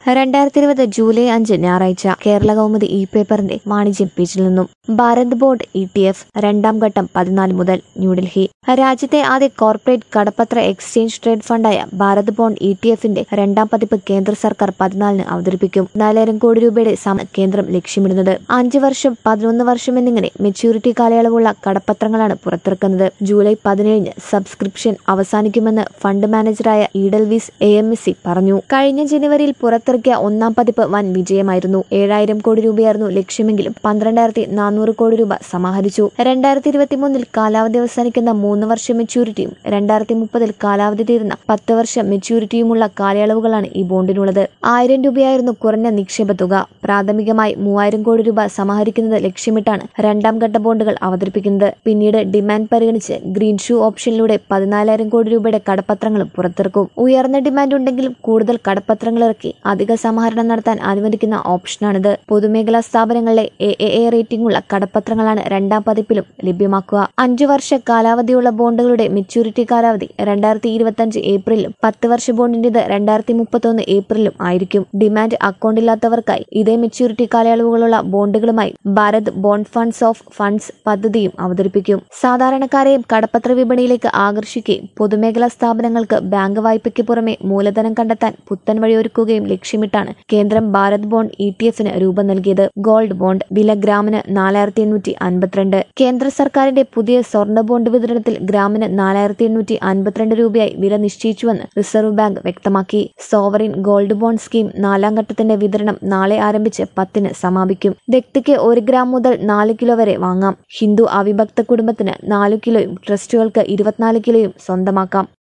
2020 July 5 ഞായറാഴ്ച കേരള കൗമുദി പേപ്പറിന്റെ വാണിജ്യം പേജിൽ നിന്നും ഭാരത് ബോണ്ട് ETF രണ്ടാം ഘട്ടം 14 മുതൽ ന്യൂഡൽഹി. രാജ്യത്തെ ആദ്യ കോർപ്പറേറ്റ് കടപ്പത്ര എക്സ്ചേഞ്ച് ട്രേഡ് ഫണ്ടായ ഭാരത് ബോണ്ട് ETFന്റെ രണ്ടാം പതിപ്പ് കേന്ദ്ര സർക്കാർ 14-ന് അവതരിപ്പിക്കും. 4000 കോടി രൂപയുടെ കേന്ദ്രം ലക്ഷ്യമിടുന്നത് 5 വർഷം 11 വർഷം എന്നിങ്ങനെ മെച്യൂരിറ്റി കാലയളവുള്ള കടപ്പത്രങ്ങളാണ് പുറത്തിറക്കുന്നത്. ജൂലൈ 17-ന് സബ്സ്ക്രിപ്ഷൻ അവസാനിക്കുമെന്ന് ഫണ്ട് മാനേജറായ ഈഡൽവീസ് AMC പറഞ്ഞു. കഴിഞ്ഞ ജനുവരിയിൽ പുറത്തിറക്കിയ ഒന്നാം പതിപ്പ് വൻ വിജയമായിരുന്നു. 7000 കോടി രൂപയായിരുന്നു ലക്ഷ്യമെങ്കിലും 12,400 കോടി രൂപ സമാഹരിച്ചു. 2023-ൽ കാലാവധി അവസാനിക്കുന്ന 3 വർഷം മെച്യൂരിറ്റിയും 2030-ൽ കാലാവധി തീരുന്ന 10 വർഷം മെച്യൂരിറ്റിയുമുള്ള കാലയളവുകളാണ് ഈ ബോണ്ടിനുള്ളത്. 1000 രൂപയായിരുന്നു കുറഞ്ഞ നിക്ഷേപ തുക. പ്രാഥമികമായി 3000 കോടി രൂപ സമാഹരിക്കുന്നത് ലക്ഷ്യമിട്ടാണ് രണ്ടാം ഘട്ട ബോണ്ടുകൾ അവതരിപ്പിക്കുന്നത്. പിന്നീട് ഡിമാൻഡ് പരിഗണിച്ച് ഗ്രീൻ ഷൂ ഓപ്ഷനിലൂടെ 14,000 കോടി രൂപയുടെ കടപ്പത്രങ്ങളും പുറത്തിറക്കും. ഉയർന്ന ഡിമാൻഡ് ഉണ്ടെങ്കിലും കൂടുതൽ കടപ്പത്രങ്ങൾ ഇറക്കി അധിക സമാഹരണം നടത്താൻ അനുവദിക്കുന്ന ഓപ്ഷനാണിത്. പൊതുമേഖലാ സ്ഥാപനങ്ങളിലെ AAA റേറ്റിംഗുള്ള കടപ്പത്രങ്ങളാണ് രണ്ടാം പതിപ്പിലും ലഭ്യമാക്കുക. 5 വർഷ കാലാവധിയുള്ള ബോണ്ടുകളുടെ മെച്യൂരിറ്റി കാലാവധി 2025 ഏപ്രിലും 10 വർഷ ബോണ്ടിന്റേത് 2031 ഏപ്രിലും ആയിരിക്കും. ഡിമാൻഡ് അക്കൗണ്ടില്ലാത്തവർക്കായി ഇതേ മെച്യൂരിറ്റി കാലയളവുകളുള്ള ബോണ്ടുകളുമായി Bharat bond funds of funds പദ്ധതിയും അവതരിപ്പിക്കും. സാധാരണക്കാരെയും കടപ്പത്ര വിപണിയിലേക്ക് ആകർഷിക്കുകയും പൊതുമേഖലാ സ്ഥാപനങ്ങൾക്ക് ബാങ്ക് വായ്പയ്ക്ക് പുറമെ മൂലധനം കണ്ടെത്താൻ പുത്തൻ വഴിയൊരുക്കുകയും ലക്ഷ്യമിട്ടാണ് കേന്ദ്രം ഭാരത് ബോണ്ട് ETF-ന് രൂപം നൽകിയത്. ഗോൾഡ് ബോണ്ട് വില ഗ്രാമിന് 4,852. കേന്ദ്ര സർക്കാരിന്റെ പുതിയ സ്വർണ്ണ ബോണ്ട് വിതരണത്തിൽ ഗ്രാമിന് 4,852 രൂപയായി വില നിശ്ചയിച്ചുവെന്ന് റിസർവ് ബാങ്ക് വ്യക്തമാക്കി. സോവറിൻ ഗോൾഡ് ബോണ്ട് സ്കീം 4-ാം ഘട്ടത്തിന്റെ വിതരണം നാളെ ആരംഭിച്ച് 10-ന് സമാപിക്കും. വ്യക്തിക്ക് 1 ഗ്രാം മുതൽ 4 കിലോ വരെ വാങ്ങാം. ഹിന്ദു അവിഭക്ത കുടുംബത്തിന് 4 കിലോയും ട്രസ്റ്റുകൾക്ക് 24 കിലോയും സ്വന്തമാക്കാം.